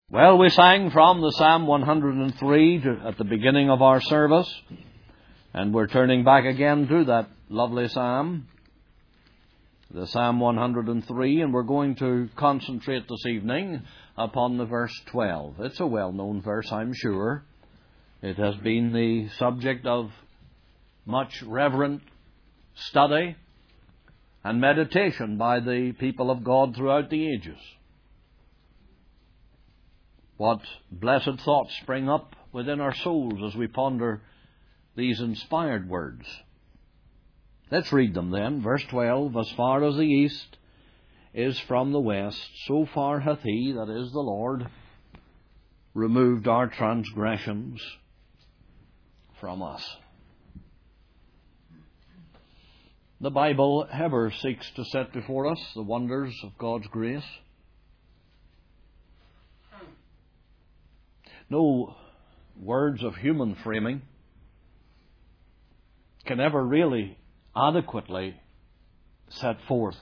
Well, we sang from the Psalm 103 at the beginning of our service, and we're turning back again to that lovely psalm, the Psalm 103, and we're going to concentrate this evening upon the verse 12. It's a well-known verse, I'm sure. It has been the subject of much reverent study and meditation by the people of God throughout the ages. What blessed thoughts spring up within our souls as we ponder these inspired words. Let's read them then. Verse 12, as far as the east is from the west, so far hath He, that is the Lord, removed our transgressions from us. The Bible ever seeks to set before us the wonders of God's grace. No words of human framing can ever really adequately set forth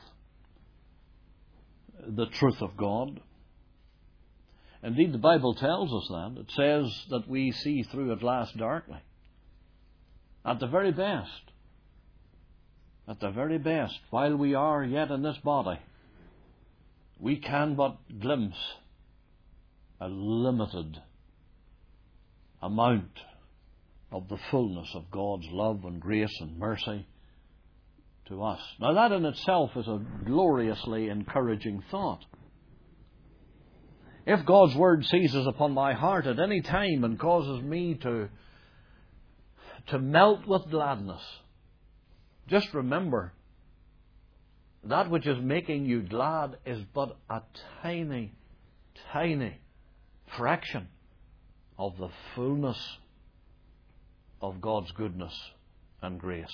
the truth of God. Indeed, the Bible tells us that. It says that we see through at last darkly. At the very best, while we are yet in this body, we can but glimpse a limited amount of the fullness of God's love and grace and mercy to us. Now that in itself is a gloriously encouraging thought. If God's Word seizes upon my heart at any time and causes me to melt with gladness, just remember that which is making you glad is but a tiny, tiny fraction of the fullness of God's goodness and grace.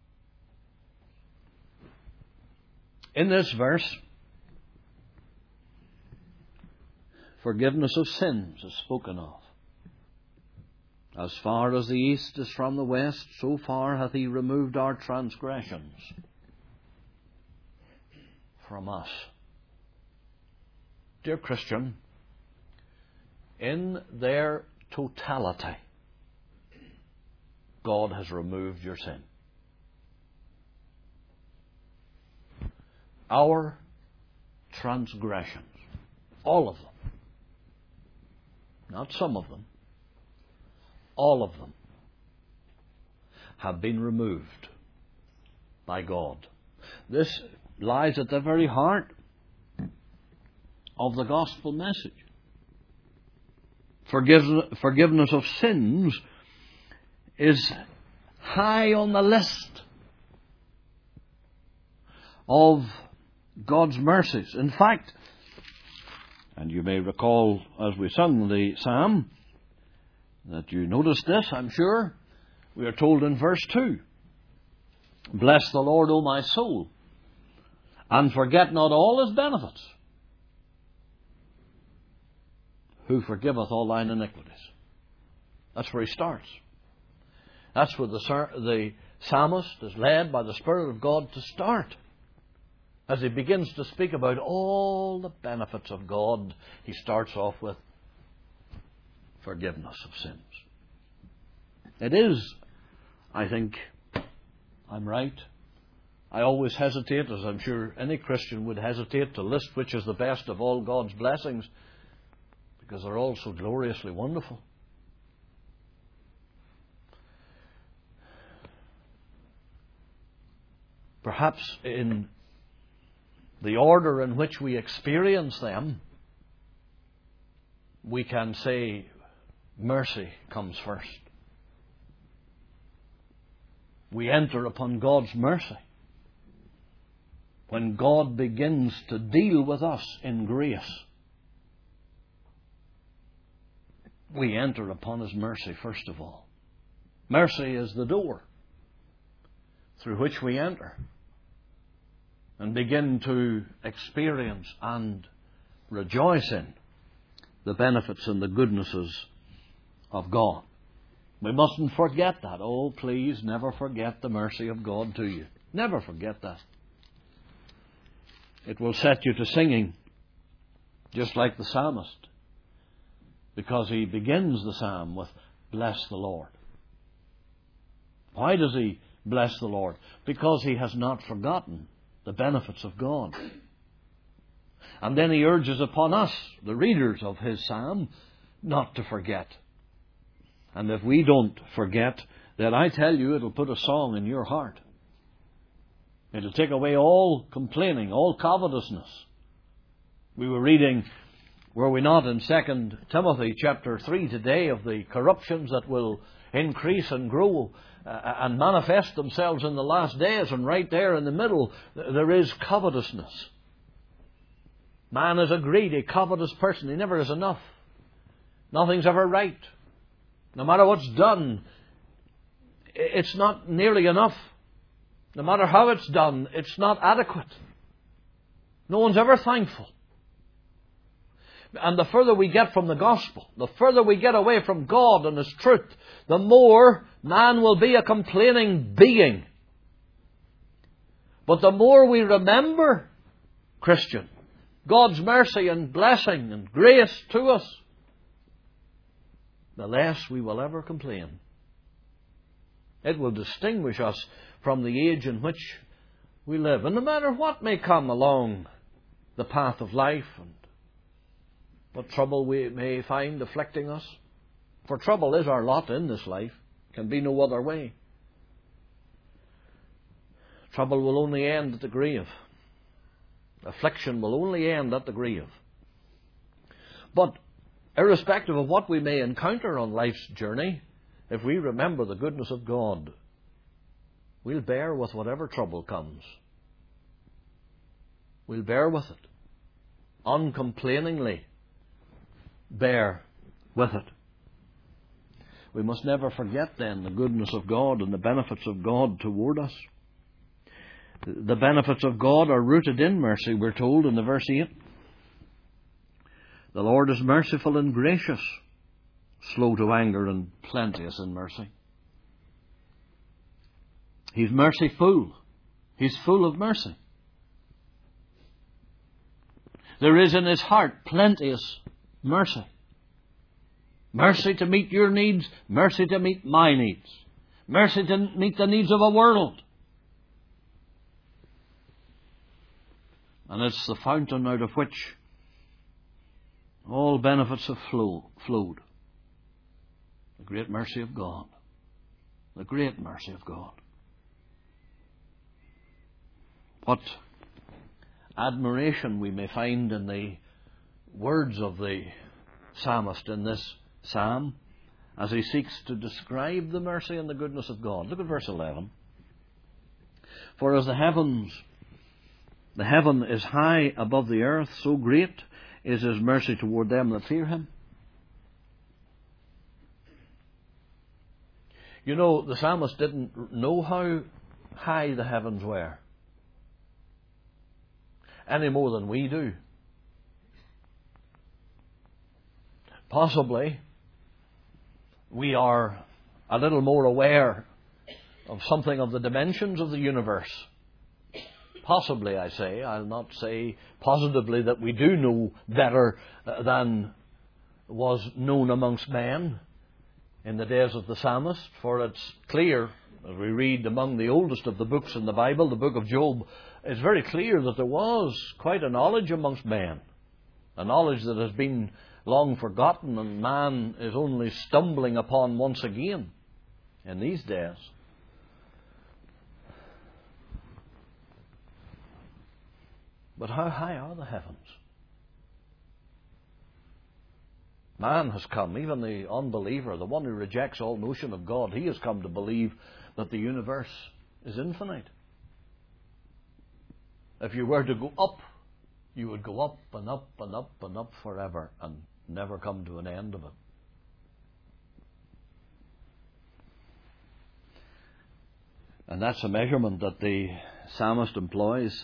In this verse, forgiveness of sins is spoken of. As far as the east is from the west, so far hath He removed our transgressions from us. Dear Christian, in their totality, God has removed your sin. Our transgressions, all of them, not some of them, all of them, have been removed by God. This lies at the very heart of the gospel message. Forgiveness of sins is high on the list of God's mercies. In fact, and you may recall as we sung the psalm that you noticed this, I'm sure, we are told in verse 2, bless the Lord, O my soul, and forget not all His benefits, who forgiveth all thine iniquities. That's where he starts. That's where the psalmist is led by the Spirit of God to start. As he begins to speak about all the benefits of God, he starts off with forgiveness of sins. It is, I think, I'm right. I always hesitate, as I'm sure any Christian would hesitate, to list which is the best of all God's blessings, because they're all so gloriously wonderful. Perhaps in the order in which we experience them, we can say mercy comes first. We enter upon God's mercy when God begins to deal with us in grace. We enter upon His mercy first of all. Mercy is the door through which we enter and begin to experience and rejoice in the benefits and the goodnesses of God. We mustn't forget that. Oh, please never forget the mercy of God to you. Never forget that. It will set you to singing, just like the psalmist. because he begins the psalm with, "Bless the Lord." Why does he bless the Lord? Because he has not forgotten the benefits of God. And then he urges upon us, the readers of his psalm, not to forget. And if we don't forget, then I tell you, it'll put a song in your heart. It'll take away all complaining, all covetousness. We were reading, were we not, in 2 Timothy chapter 3 today, of the corruptions that will increase and grow and manifest themselves in the last days. And right there in the middle, there is covetousness. Man is a greedy, covetous person. He never is enough. Nothing's ever right. No matter what's done, it's not nearly enough. No matter how it's done, it's not adequate. No one's ever thankful. And the further we get from the gospel, the further we get away from God and His truth, the more man will be a complaining being. But the more we remember, Christian, God's mercy and blessing and grace to us, the less we will ever complain. It will distinguish us from the age in which we live. And no matter what may come along the path of life and what trouble we may find afflicting us, for trouble is our lot in this life, can be no other way. Trouble will only end at the grave. Affliction will only end at the grave. But irrespective of what we may encounter on life's journey, if we remember the goodness of God, we'll bear with whatever trouble comes. We'll bear with it. Uncomplainingly bear with it. We must never forget then the goodness of God and the benefits of God toward us. The benefits of God are rooted in mercy, we're told in the verse 8. The Lord is merciful and gracious, slow to anger and plenteous in mercy. He's merciful. He's full of mercy. There is in His heart plenteous mercy. Mercy to meet your needs, mercy to meet my needs, mercy to meet the needs of a world. And it's the fountain out of which all benefits have flowed. The great mercy of God. The great mercy of God. What admiration we may find in the words of the psalmist in this psalm as he seeks to describe the mercy and the goodness of God. Look at verse 11. For as the heaven is high above the earth, so great is His mercy toward them that fear Him. You know, the psalmist didn't know how high the heavens were, any more than we do. Possibly we are a little more aware of something of the dimensions of the universe. Possibly, I say. I'll not say positively that we do know better than was known amongst men in the days of the psalmist, for it's clear, as we read among the oldest of the books in the Bible, the book of Job, it's very clear that there was quite a knowledge amongst men, a knowledge that has been long forgotten and man is only stumbling upon once again in these days. But how high are the heavens? Man has come, even the unbeliever, the one who rejects all notion of God, he has come to believe that the universe is infinite. If you were to go up, you would go up and up and up and up forever and never come to an end of it. And that's a measurement that the psalmist employs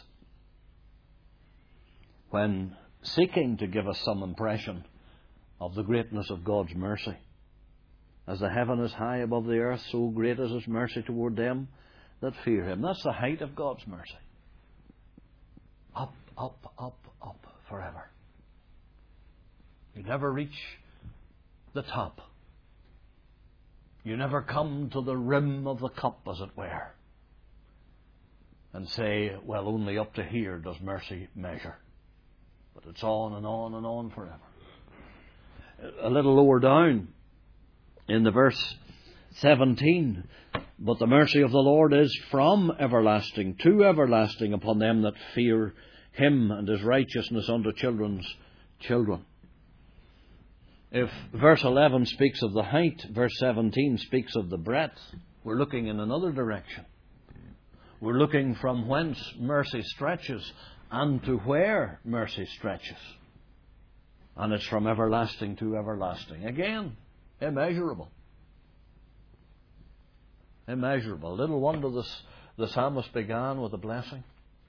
when seeking to give us some impression of the greatness of God's mercy. As the heaven is high above the earth, so great is His mercy toward them that fear Him. That's the height of God's mercy. Up, up, up, up forever. You never reach the top. You never come to the rim of the cup, as it were, and say, well, only up to here does mercy measure. But it's on and on and on forever. A little lower down in the verse 17, but the mercy of the Lord is from everlasting to everlasting upon them that fear Him, and His righteousness unto children's children. If verse 11 speaks of the height, verse 17 speaks of the breadth, we're looking in another direction. We're looking from whence mercy stretches and to where mercy stretches. And it's from everlasting to everlasting. Again, immeasurable. Immeasurable. Little wonder the psalmist began with a blessing.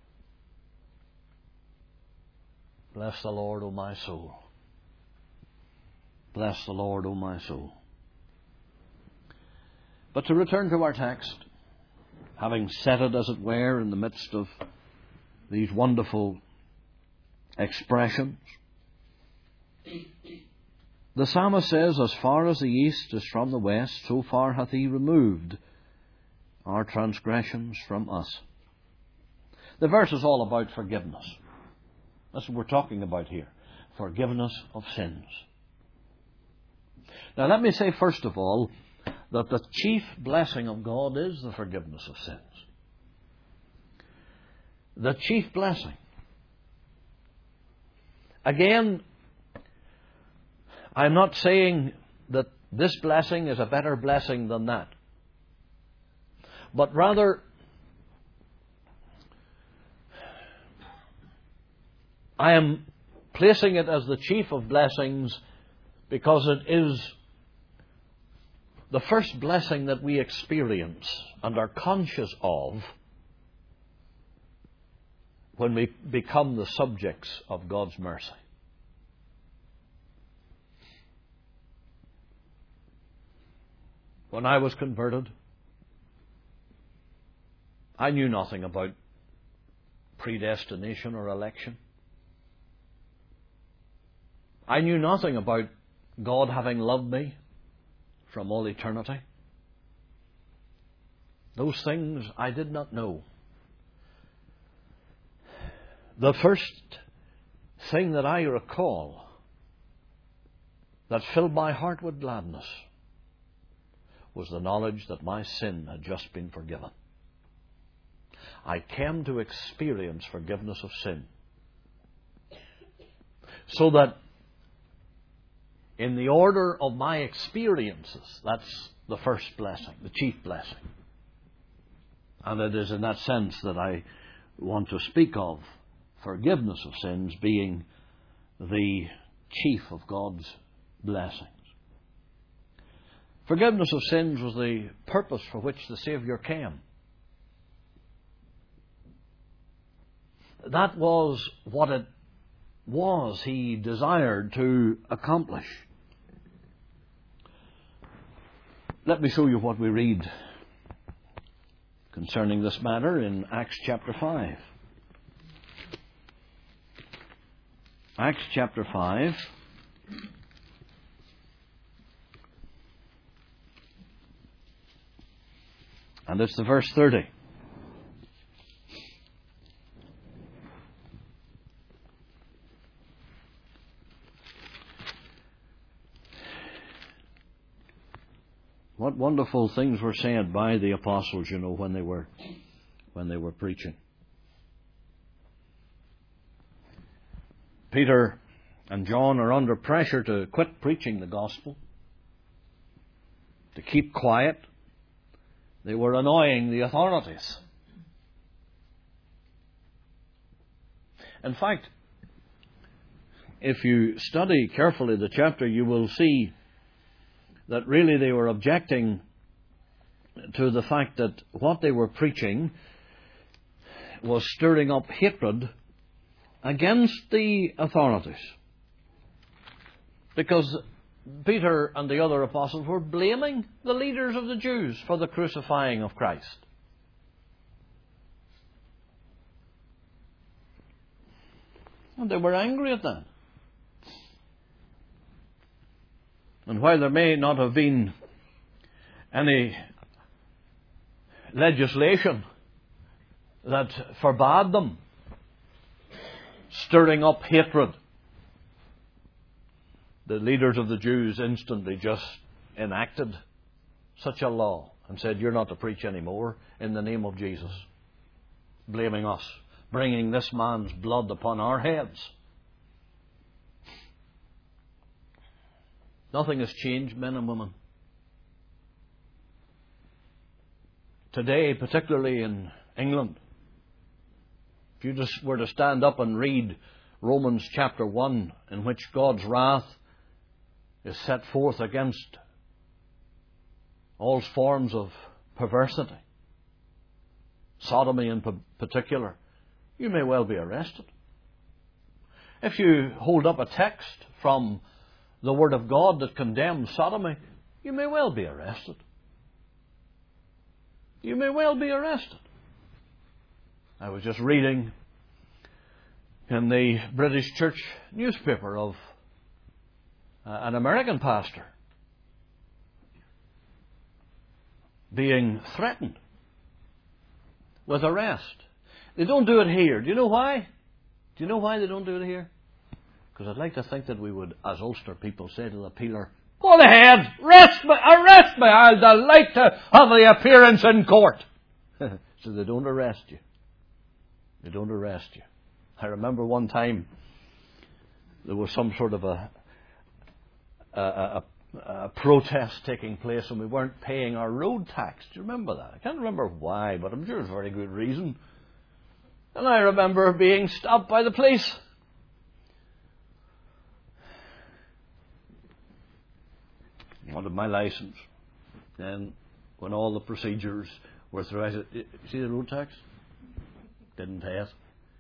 Bless the Lord, O my soul. Bless the Lord, O my soul. But to return to our text, having set it, as it were, in the midst of these wonderful expressions, the psalmist says, as far as the east is from the west, so far hath He removed our transgressions from us. The verse is all about forgiveness. That's what we're talking about here. Forgiveness of sins. Now let me say first of all that the chief blessing of God is the forgiveness of sins. The chief blessing. Again, I'm not saying that this blessing is a better blessing than that. But rather, I am placing it as the chief of blessings because it is the first blessing that we experience and are conscious of when we become the subjects of God's mercy. When I was converted, I knew nothing about predestination or election. I knew nothing about God having loved me from all eternity. Those things I did not know. The first thing that I recall that filled my heart with gladness was the knowledge that my sin had just been forgiven. I came to experience forgiveness of sin. So that in the order of my experiences, that's the first blessing, the chief blessing. And it is in that sense that I want to speak of forgiveness of sins being the chief of God's blessings. Forgiveness of sins was the purpose for which the Saviour came. That was what it was He desired to accomplish. Let me show you what we read concerning this matter in Acts chapter 5. Acts chapter 5. And it's the verse 30. What wonderful things were said by the apostles, you know, when they were preaching. Peter and John are under pressure to quit preaching the gospel, to keep quiet. They were annoying the authorities. In fact, if you study carefully the chapter, you will see that really they were objecting to the fact that what they were preaching was stirring up hatred against the authorities. Because Peter and the other apostles were blaming the leaders of the Jews for the crucifying of Christ. And they were angry at that. And while there may not have been any legislation that forbade them stirring up hatred, the leaders of the Jews instantly just enacted such a law and said, "You're not to preach anymore in the name of Jesus," blaming us, bringing this man's blood upon our heads. Nothing has changed, men and women. Today, particularly in England, if you just were to stand up and read Romans chapter 1, in which God's wrath is set forth against all forms of perversity, sodomy in particular, you may well be arrested. If you hold up a text from the Word of God that condemns sodomy, you may well be arrested. You may well be arrested. I was just reading in the British Church newspaper of an American pastor being threatened with arrest. They don't do it here. Do you know why? Do you know why they don't do it here? Because I'd like to think that we would, as Ulster people, say to the peeler, "Go ahead, arrest me, I'll delight to have the appearance in court." So they don't arrest you. They don't arrest you. I remember one time there was some sort of a protest taking place and we weren't paying our road tax. Do you remember that? I can't remember why, but I'm sure it's a very good reason. And I remember being stopped by the police. Wanted my license. Then, when all the procedures were through, I said, "You see the road tax?" Didn't pay it.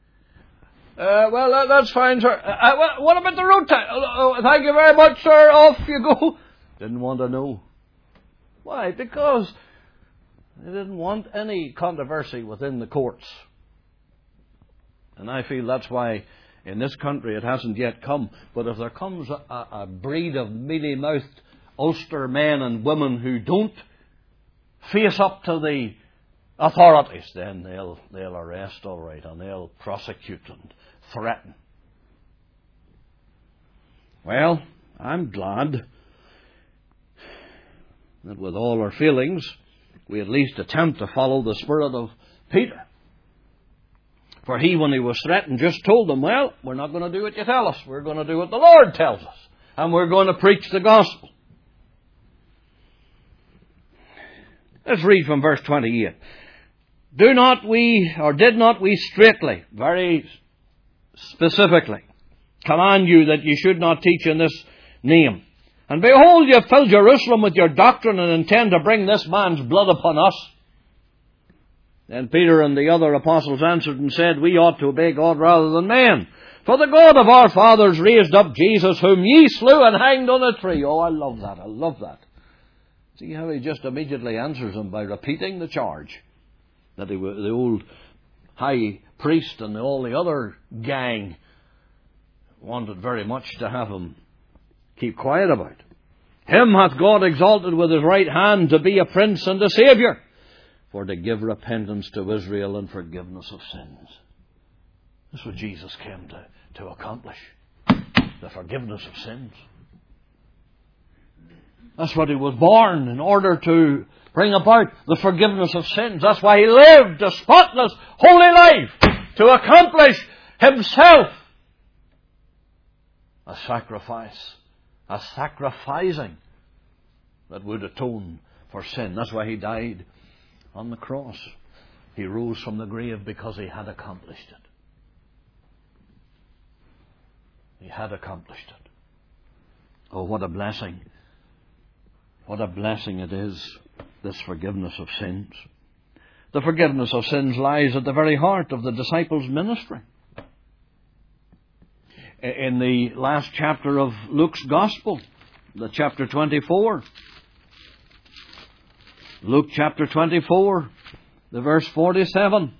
Well, that's fine, sir. What about the road tax? Thank you very much, sir. Off you go. Didn't want to know. Why? Because they didn't want any controversy within the courts. And I feel that's why in this country it hasn't yet come. But if there comes a breed of mealy-mouthed Ulster men and women who don't face up to the authorities, then they'll arrest all right, and they'll prosecute and threaten. Well, I'm glad that with all our feelings, we at least attempt to follow the spirit of Peter. For he, when he was threatened, just told them, "Well, we're not going to do what you tell us. We're going to do what the Lord tells us. And we're going to preach the gospel." Let's read from verse 28. Did not we straitly, very specifically, command you that you should not teach in this name? And behold, you have filled Jerusalem with your doctrine and intend to bring this man's blood upon us. Then Peter and the other apostles answered and said, "We ought to obey God rather than men. For the God of our fathers raised up Jesus, whom ye slew and hanged on a tree." Oh, I love that. I love that. See how he just immediately answers them by repeating the charge that the old high priest and all the other gang wanted very much to have him keep quiet about. "Him hath God exalted with his right hand to be a prince and a saviour, for to give repentance to Israel and forgiveness of sins." That's what Jesus came to accomplish. The forgiveness of sins. That's what he was born, in order to bring about the forgiveness of sins. That's why he lived a spotless, holy life, to accomplish himself a sacrifice, a sacrificing that would atone for sin. That's why he died on the cross. He rose from the grave because he had accomplished it. He had accomplished it. Oh, what a blessing. What a blessing it is, this forgiveness of sins. The forgiveness of sins lies at the very heart of the disciples' ministry. In the last chapter of Luke's Gospel, the chapter 24, Luke chapter 24, the verse 47.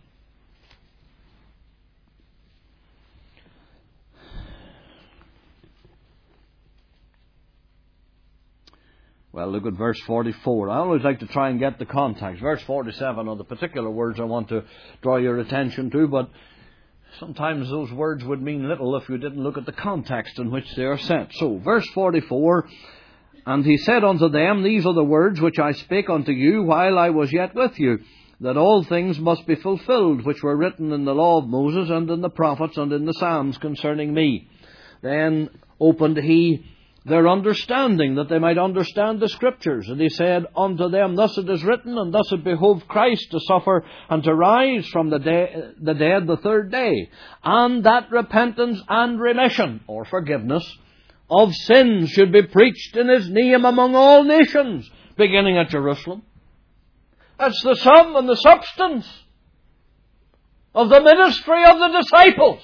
Well, look at verse 44. I always like to try and get the context. Verse 47 are the particular words I want to draw your attention to, but sometimes those words would mean little if you didn't look at the context in which they are set. So, verse 44, "And he said unto them, These are the words which I spake unto you while I was yet with you, that all things must be fulfilled, which were written in the law of Moses, and in the prophets, and in the Psalms concerning me. Then opened he their understanding, that they might understand the Scriptures. And he said unto them, Thus it is written, and thus it behoved Christ to suffer, and to rise from the dead the third day, and that repentance and remission," or forgiveness, "of sins should be preached in his name among all nations, beginning at Jerusalem." That's the sum and the substance of the ministry of the disciples.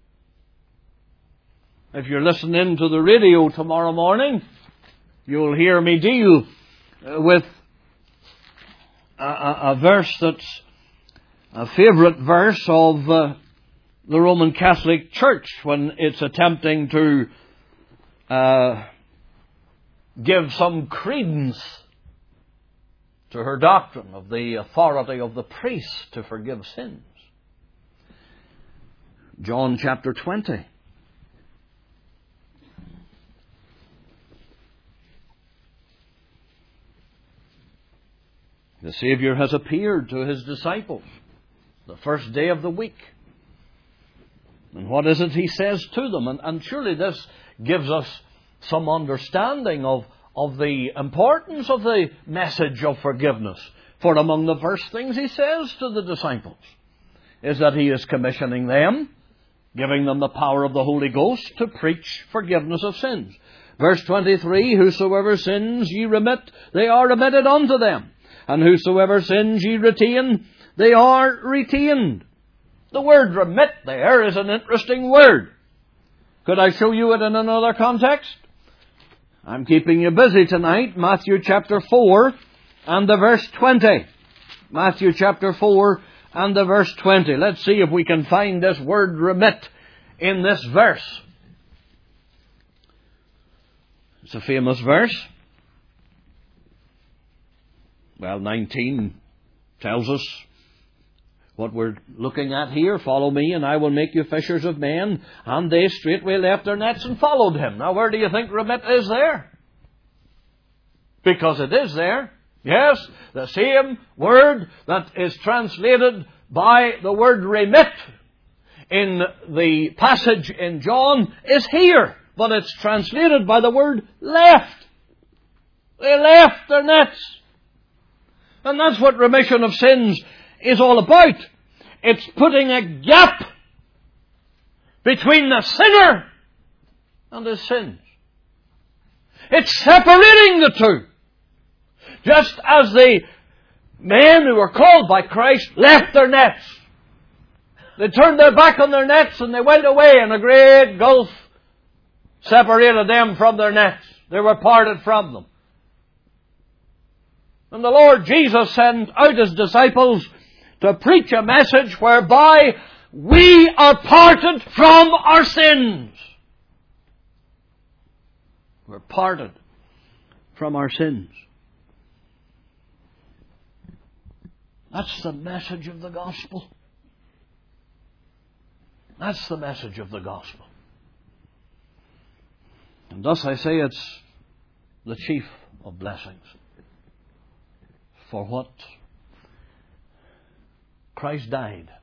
If you're listening to the radio tomorrow morning, you'll hear me deal with a verse that's a favourite verse of the Roman Catholic Church when it's attempting to give some credence to her doctrine of the authority of the priest to forgive sins. John chapter 20. The Saviour has appeared to His disciples the first day of the week. And what is it He says to them? And surely this gives us some understanding of the importance of the message of forgiveness. For among the first things He says to the disciples is that He is commissioning them, giving them the power of the Holy Ghost to preach forgiveness of sins. Verse 23, "Whosoever sins ye remit, they are remitted unto them. And whosoever sins ye retain, they are retained." The word remit there is an interesting word. Could I show you it in another context? I'm keeping you busy tonight. Matthew chapter 4 and the verse 20. Matthew chapter 4 and the verse 20. Let's see if we can find this word remit in this verse. It's a famous verse. Well, 19 tells us what we're looking at here. "Follow me, and I will make you fishers of men." And they straightway left their nets and followed him. Now, where do you think remit is there? Because it is there. Yes, the same word that is translated by the word remit in the passage in John is here. But it's translated by the word left. They left their nets. And that's what remission of sins is all about. It's putting a gap between the sinner and his sins. It's separating the two. Just as the men who were called by Christ left their nets. They turned their back on their nets and they went away, and a great gulf separated them from their nets. They were parted from them. And the Lord Jesus sent out His disciples to preach a message whereby we are parted from our sins. We're parted from our sins. That's the message of the gospel. That's the message of the gospel. And thus I say it's the chief of blessings. For what Christ died.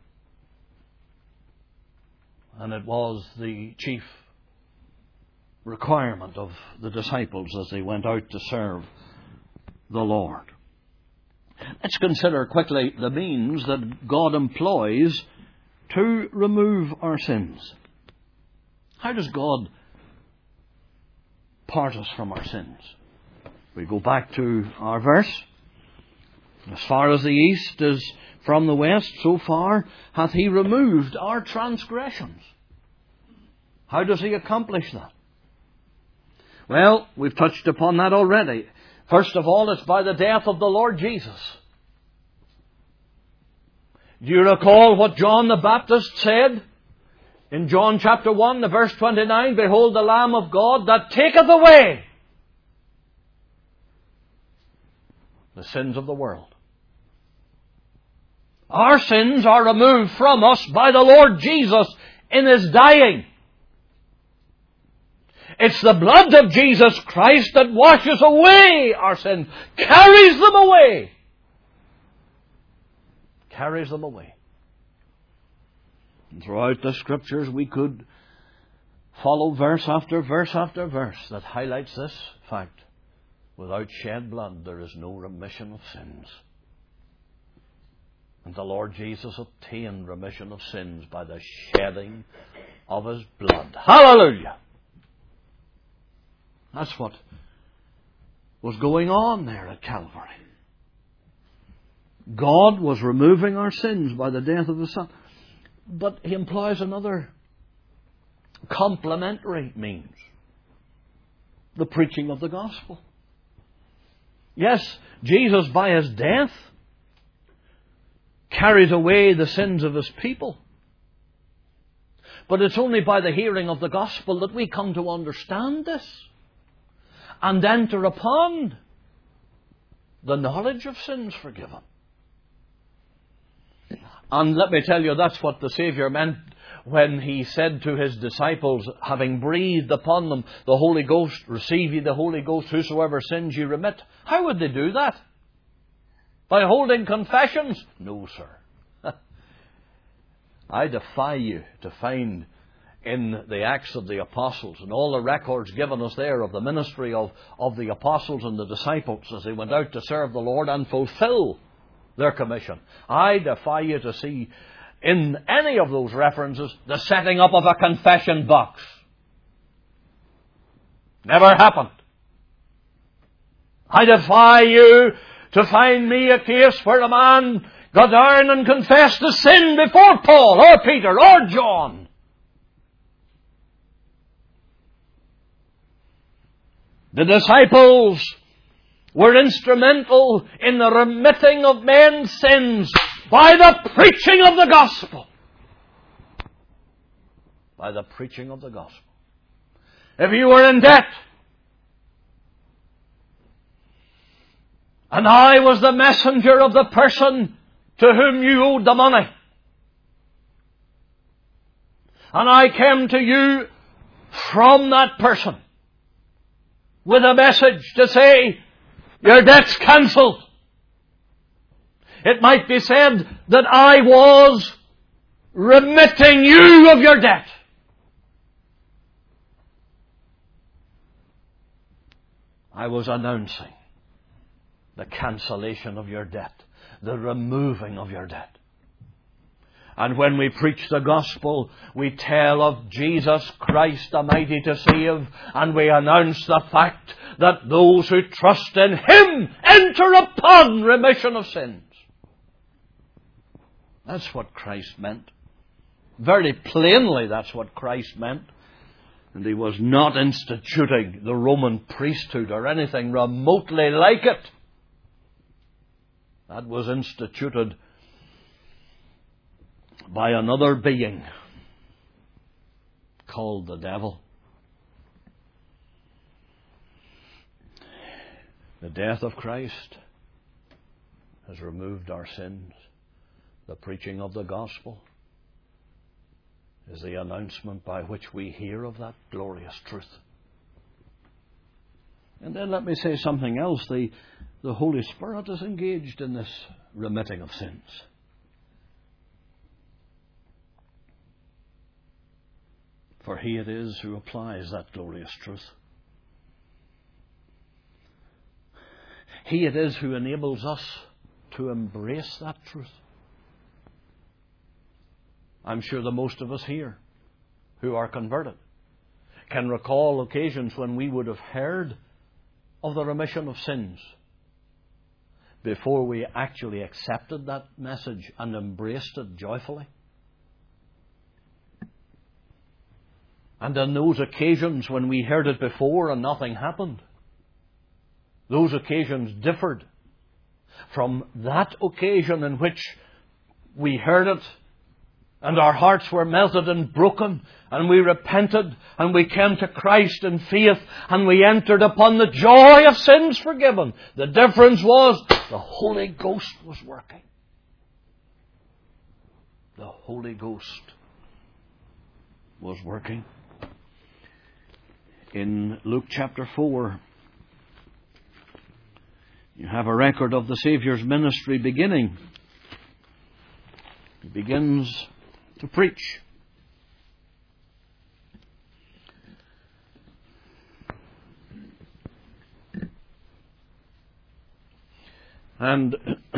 And it was the chief requirement of the disciples as they went out to serve the Lord. Let's consider quickly the means that God employs to remove our sins. How does God part us from our sins? We go back to our verse. As far as the east is from the west, so far hath He removed our transgressions. How does He accomplish that? Well, we've touched upon that already. First of all, it's by the death of the Lord Jesus. Do you recall what John the Baptist said? In John chapter 1, the verse 29, "Behold the Lamb of God that taketh away the sins of the world. Our sins are removed from us by the Lord Jesus in His dying. It's the blood of Jesus Christ that washes away our sins, carries them away. Carries them away. And throughout the Scriptures we could follow verse after verse after verse that highlights this fact. Without shed blood there is no remission of sins. And the Lord Jesus obtained remission of sins by the shedding of His blood. Hallelujah! That's what was going on there at Calvary. God was removing our sins by the death of His Son. But He employs another complementary means. The preaching of the gospel. Yes, Jesus by His death carries away the sins of His people. But it's only by the hearing of the gospel that we come to understand this and enter upon the knowledge of sins forgiven. And let me tell you, that's what the Saviour meant when He said to His disciples, having breathed upon them the Holy Ghost, receive ye the Holy Ghost, whosoever sins ye remit. How would they do that? By holding confessions? No, sir. I defy you to find in the Acts of the Apostles and all the records given us there of the ministry of the Apostles and the disciples as they went out to serve the Lord and fulfill their commission. I defy you to see in any of those references the setting up of a confession box. Never happened. I defy you to find me a case where a man got down and confessed his sin before Paul or Peter or John. The disciples were instrumental in the remitting of men's sins by the preaching of the gospel. By the preaching of the gospel. If you were in debt, and I was the messenger of the person to whom you owed the money, and I came to you from that person with a message to say, your debt's cancelled. It might be said that I was remitting you of your debt. I was announcing the cancellation of your debt, the removing of your debt. And when we preach the gospel, we tell of Jesus Christ, the mighty to save, and we announce the fact that those who trust in Him enter upon remission of sins. That's what Christ meant. Very plainly, that's what Christ meant. And He was not instituting the Roman priesthood or anything remotely like it. That was instituted by another being called the devil. The death of Christ has removed our sins. The preaching of the gospel is the announcement by which we hear of that glorious truth. And then let me say something else. The Holy Spirit is engaged in this remitting of sins. For He it is who applies that glorious truth. He it is who enables us to embrace that truth. I'm sure the most of us here who are converted can recall occasions when we would have heard of the remission of sins before we actually accepted that message and embraced it joyfully. And on those occasions when we heard it before and nothing happened, those occasions differed from that occasion in which we heard it and our hearts were melted and broken, and we repented, and we came to Christ in faith, and we entered upon the joy of sins forgiven. The difference was the Holy Ghost was working. The Holy Ghost was working. In Luke chapter 4, you have a record of the Saviour's ministry beginning. He begins to preach. And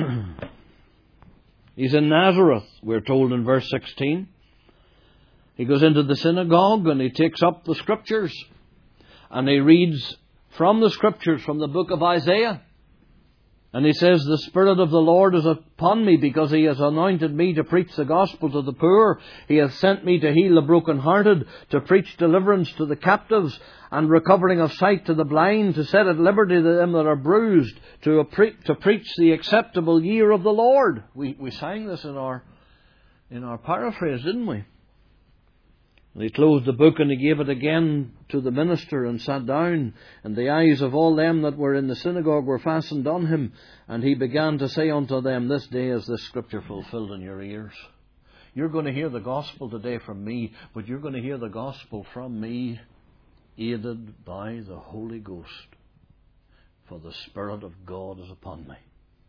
he's in Nazareth, we're told in verse 16. He goes into the synagogue and he takes up the Scriptures and he reads from the Scriptures, from the book of Isaiah. And he says, "The Spirit of the Lord is upon me, because He has anointed me to preach the gospel to the poor. He has sent me to heal the brokenhearted, to preach deliverance to the captives, and recovering of sight to the blind, to set at liberty them that are bruised, to preach the acceptable year of the Lord." We sang this in our paraphrase, didn't we? And he closed the book and he gave it again to the minister and sat down. And the eyes of all them that were in the synagogue were fastened on him. And he began to say unto them, "This day is this Scripture fulfilled in your ears." You're going to hear the gospel today from me, but you're going to hear the gospel from me aided by the Holy Ghost. For the Spirit of God is upon me.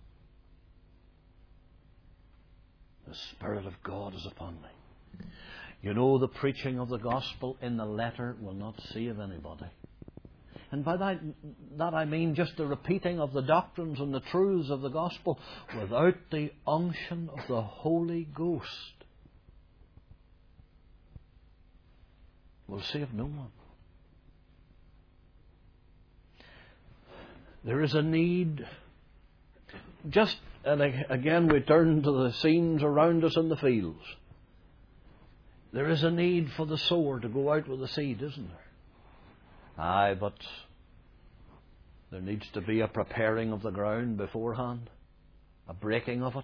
The Spirit of God is upon me. You know, the preaching of the gospel in the letter will not save anybody. And by that I mean just the repeating of the doctrines and the truths of the gospel without the unction of the Holy Ghost will save no one. There is a need. And again we turn to the scenes around us in the fields. There is a need for the sower to go out with the seed, isn't there? Aye, but there needs to be a preparing of the ground beforehand, a breaking of it,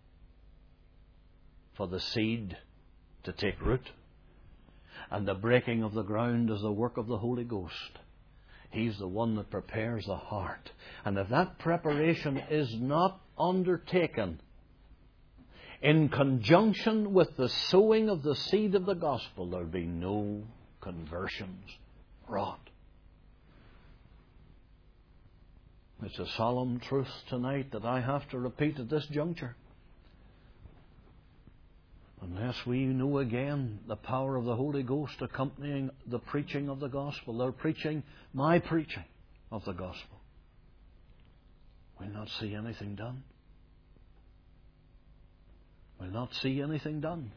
for the seed to take root. And the breaking of the ground is the work of the Holy Ghost. He's the one that prepares the heart. And if that preparation is not undertaken in conjunction with the sowing of the seed of the gospel, there'll be no conversions wrought. It's a solemn truth tonight that I have to repeat at this juncture. Unless we know again the power of the Holy Ghost accompanying the preaching of the gospel, their preaching, my preaching of the gospel, we'll not see anything done. We'll not see anything done.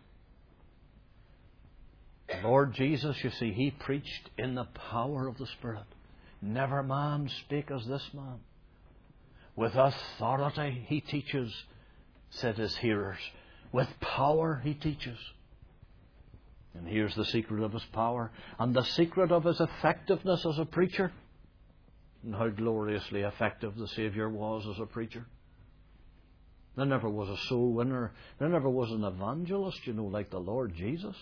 The Lord Jesus, you see, He preached in the power of the Spirit. Never man spake as this man. With authority He teaches, said His hearers. With power He teaches. And here's the secret of His power and the secret of His effectiveness as a preacher. And how gloriously effective the Saviour was as a preacher. There never was a soul winner. There never was an evangelist, like the Lord Jesus.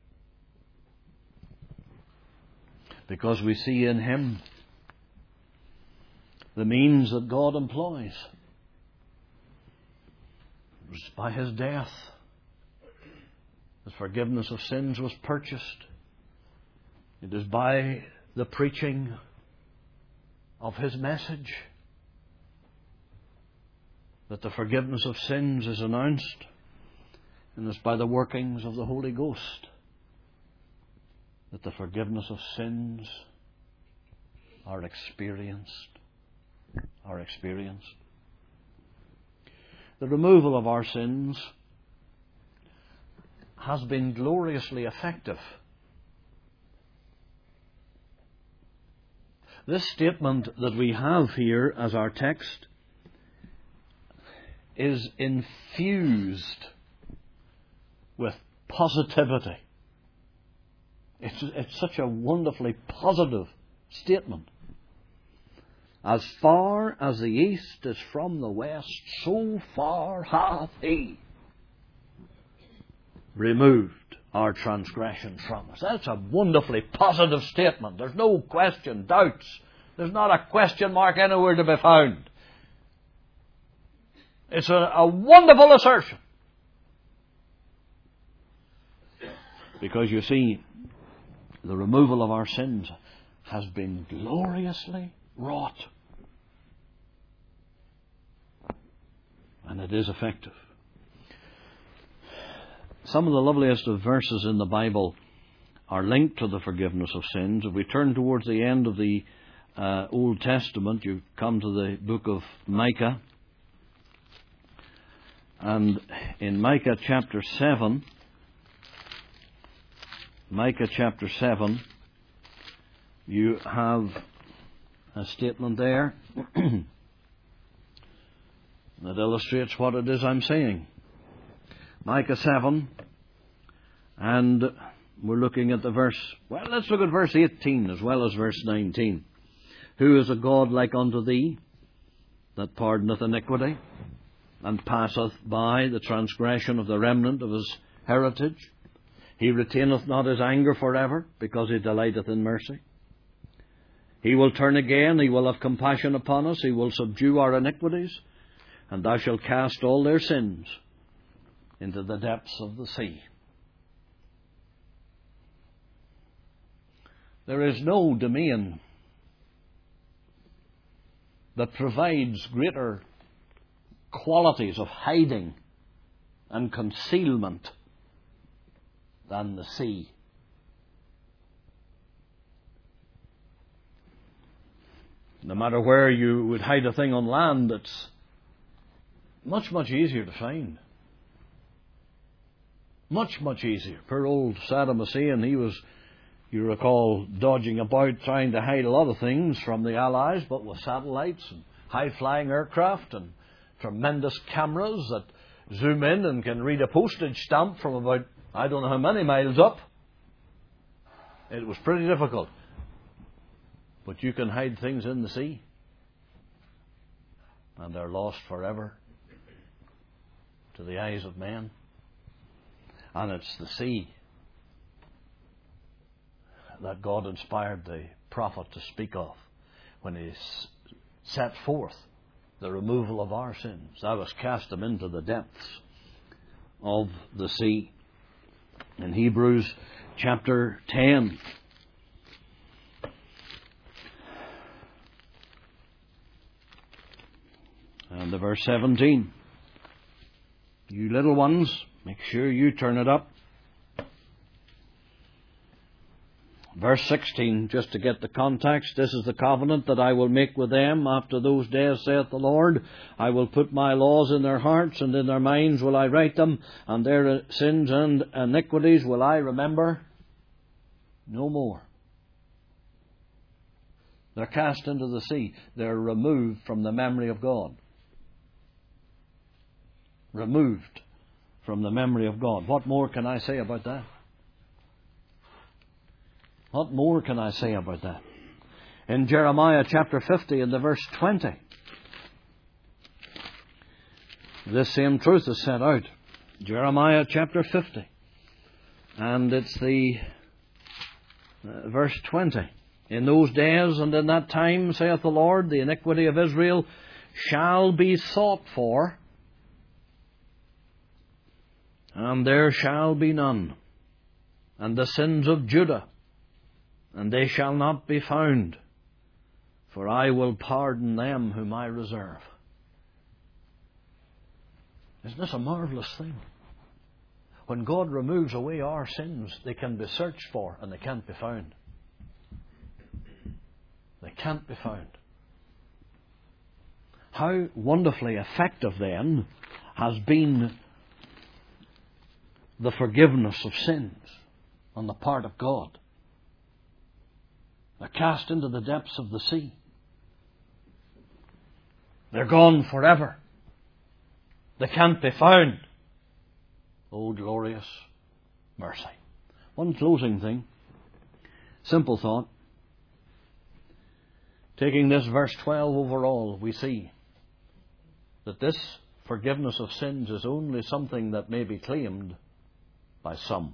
Because we see in Him the means that God employs. It was by His death that forgiveness of sins was purchased. It is by the preaching of His message that the forgiveness of sins is announced, and it's by the workings of the Holy Ghost that the forgiveness of sins are experienced. The removal of our sins has been gloriously effective. This statement that we have here as our text is infused with positivity. It's such a wonderfully positive statement. As far as the east is from the west, so far hath He removed our transgressions from us. That's a wonderfully positive statement. There's no question, doubts. There's not a question mark anywhere to be found. It's a wonderful assertion. Because you see, the removal of our sins has been gloriously wrought. And it is effective. Some of the loveliest of verses in the Bible are linked to the forgiveness of sins. If we turn towards the end of the Old Testament, you come to the book of Micah. And in Micah chapter 7, you have a statement there that illustrates what it is I'm saying. Micah 7, and we're looking at the verse, well, let's look at verse 18 as well as verse 19. Who is a God like unto thee, that pardoneth iniquity, and passeth by the transgression of the remnant of his heritage? He retaineth not his anger forever, because he delighteth in mercy. He will turn again, he will have compassion upon us, he will subdue our iniquities, and thou shalt cast all their sins into the depths of the sea. There is no domain that provides greater qualities of hiding and concealment than the sea. No matter where you would hide a thing on land, it's much, much easier to find. Much, much easier. Poor old Saddam Hussein, he was, you recall, dodging about trying to hide a lot of things from the Allies, but with satellites and high-flying aircraft and tremendous cameras that zoom in and can read a postage stamp from about, I don't know how many miles up. It was pretty difficult. But you can hide things in the sea, and they're lost forever to the eyes of men. And it's the sea that God inspired the prophet to speak of when he set forth the removal of our sins. Thou hast cast them into the depths of the sea. In Hebrews chapter 10, and the verse 17. You little ones, make sure you turn it up. Verse 16, just to get the context. This is the covenant that I will make with them after those days, saith the Lord. I will put my laws in their hearts, and in their minds will I write them, and their sins and iniquities will I remember no more. They're cast into the sea. They're removed from the memory of God. Removed from the memory of God. What more can I say about that? What more can I say about that? In Jeremiah chapter 50 and the verse 20, this same truth is set out. Jeremiah chapter 50, and it's the verse 20. In those days and in that time, saith the Lord, the iniquity of Israel shall be sought for, and there shall be none. And the sins of Judah, and they shall not be found, for I will pardon them whom I reserve. Isn't this a marvelous thing? When God removes away our sins, they can be searched for and they can't be found. They can't be found. How wonderfully effective then has been the forgiveness of sins on the part of God. They're cast into the depths of the sea. They're gone forever. They can't be found. Oh, glorious mercy. One closing thing. Simple thought. Taking this verse 12 overall, we see that this forgiveness of sins is only something that may be claimed by some.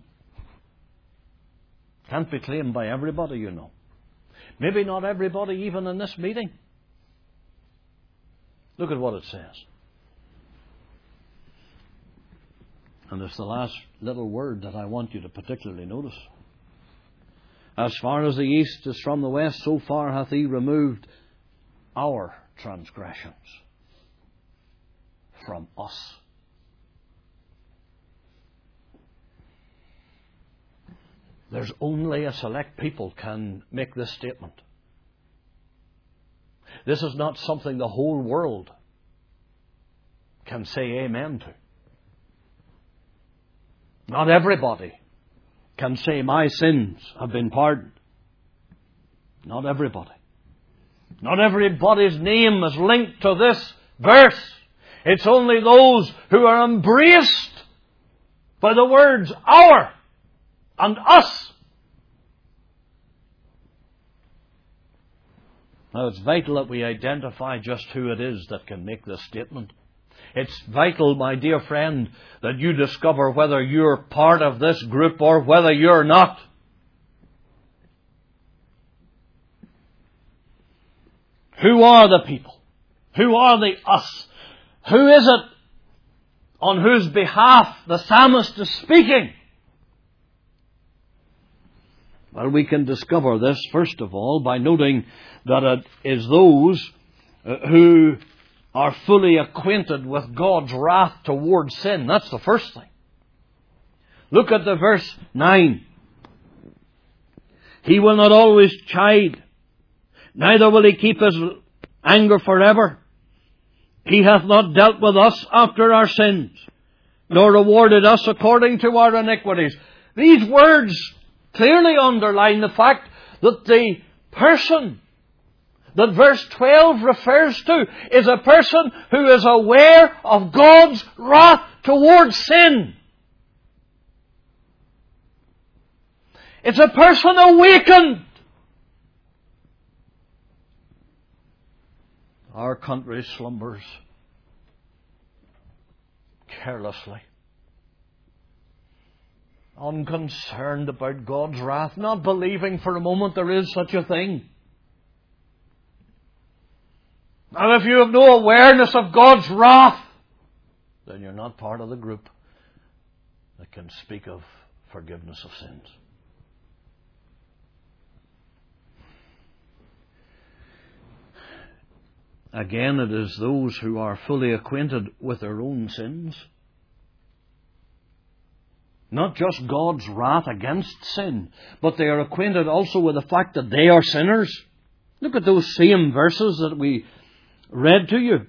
Can't be claimed by everybody, you know. Maybe not everybody even in this meeting. Look at what it says. And it's the last little word that I want you to particularly notice. As far as the east is from the west, so far hath He removed our transgressions from us. There's only a select people can make this statement. This is not something the whole world can say amen to. Not everybody can say, my sins have been pardoned. Not everybody. Not everybody's name is linked to this verse. It's only those who are embraced by the words our and us. Now, it's vital that we identify just who it is that can make this statement. It's vital, my dear friend, that you discover whether you're part of this group or whether you're not. Who are the people? Who are the us? Who is it on whose behalf the psalmist is speaking? Well, we can discover this, first of all, by noting that it is those who are fully acquainted with God's wrath towards sin. That's the first thing. Look at the verse 9. He will not always chide, neither will He keep His anger forever. He hath not dealt with us after our sins, nor rewarded us according to our iniquities. These words clearly underline the fact that the person that verse 12 refers to is a person who is aware of God's wrath towards sin. It's a person awakened. Our country slumbers carelessly, unconcerned about God's wrath, not believing for a moment there is such a thing. And if you have no awareness of God's wrath, then you're not part of the group that can speak of forgiveness of sins. Again, it is those who are fully acquainted with their own sins. Not just God's wrath against sin, but they are acquainted also with the fact that they are sinners. Look at those same verses that we read to you.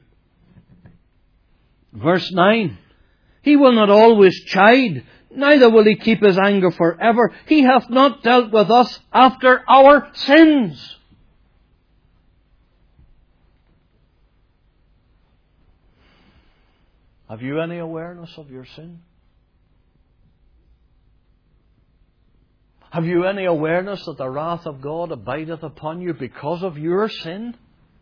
Verse 9. He will not always chide, neither will He keep His anger forever. He hath not dealt with us after our sins. Have you any awareness of your sin? Have you any awareness that the wrath of God abideth upon you because of your sin?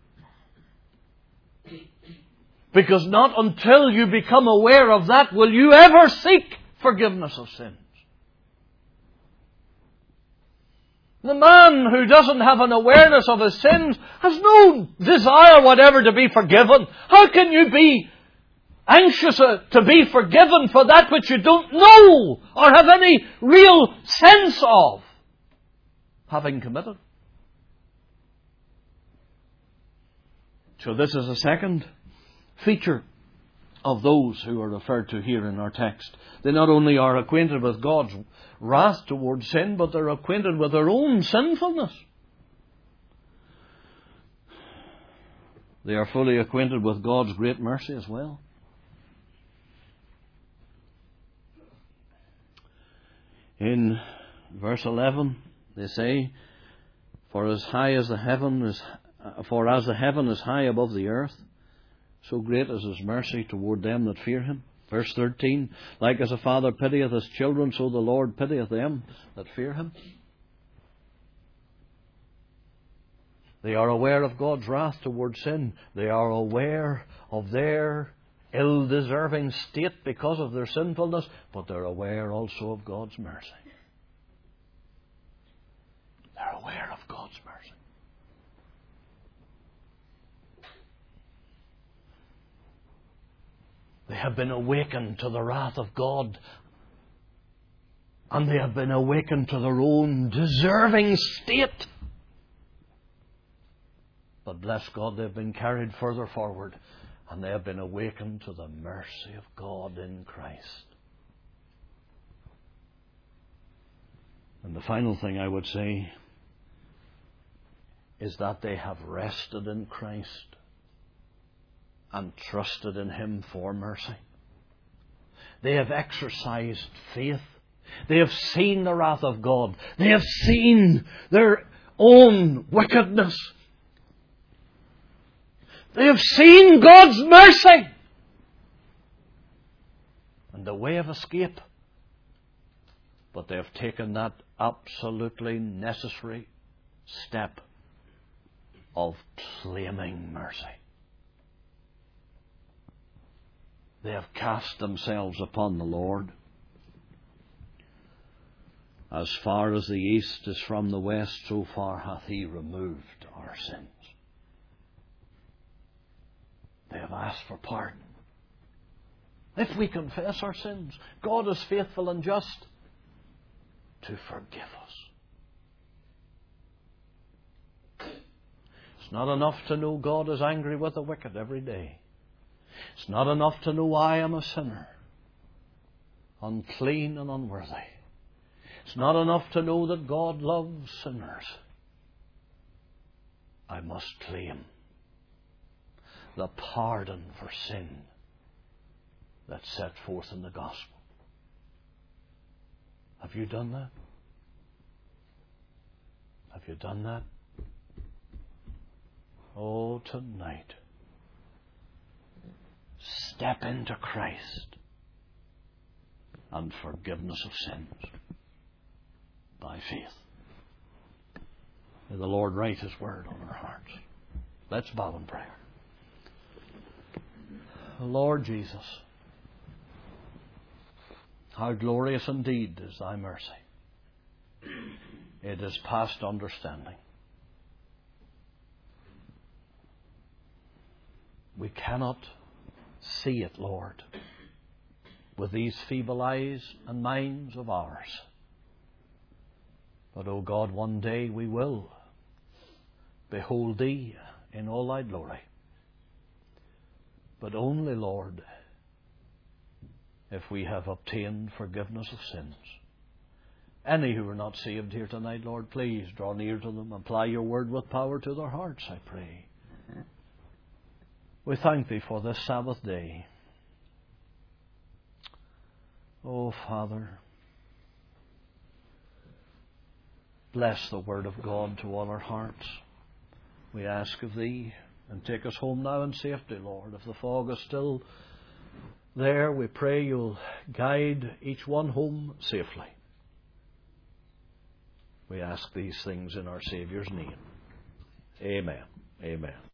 Because not until you become aware of that will you ever seek forgiveness of sins. The man who doesn't have an awareness of his sins has no desire whatever to be forgiven. How can you be anxious to be forgiven for that which you don't know or have any real sense of having committed? So this is a second feature of those who are referred to here in our text. They not only are acquainted with God's wrath towards sin, but they're acquainted with their own sinfulness. They are fully acquainted with God's great mercy as well. In verse 11, they say, For as the heaven is high above the earth, so great is His mercy toward them that fear Him. Verse 13, Like as a father pitieth his children, so the Lord pitieth them that fear Him. They are aware of God's wrath toward sin. They are aware of their ill-deserving state because of their sinfulness, but they're aware also of God's mercy. They're aware of God's mercy. They have been awakened to the wrath of God, and they have been awakened to their own deserving state. But bless God, they've been carried further forward, and they have been awakened to the mercy of God in Christ. And the final thing I would say is that they have rested in Christ and trusted in Him for mercy. They have exercised faith. They have seen the wrath of God. They have seen their own wickedness. They have seen God's mercy and the way of escape. But they have taken that absolutely necessary step of claiming mercy. They have cast themselves upon the Lord. As far as the east is from the west, so far hath He removed our sins. They have asked for pardon. If we confess our sins, God is faithful and just to forgive us. It's not enough to know God is angry with the wicked every day. It's not enough to know I am a sinner, unclean and unworthy. It's not enough to know that God loves sinners. I must claim the pardon for sin that's set forth in the gospel. Have you done that? Have you done that? Oh, tonight, step into Christ and forgiveness of sins by faith. May the Lord write His word on our hearts. Let's bow in prayer. Lord Jesus, how glorious indeed is Thy mercy. It is past understanding. We cannot see it, Lord, with these feeble eyes and minds of ours. But, O God, one day we will behold Thee in all Thy glory. But only, Lord, if we have obtained forgiveness of sins. Any who are not saved here tonight, Lord, please draw near to them. Apply Your word with power to their hearts, I pray. We thank Thee for this Sabbath day. Oh, Father, bless the word of God to all our hearts. We ask of Thee, and take us home now in safety, Lord. If the fog is still there, we pray You'll guide each one home safely. We ask these things in our Saviour's name. Amen. Amen.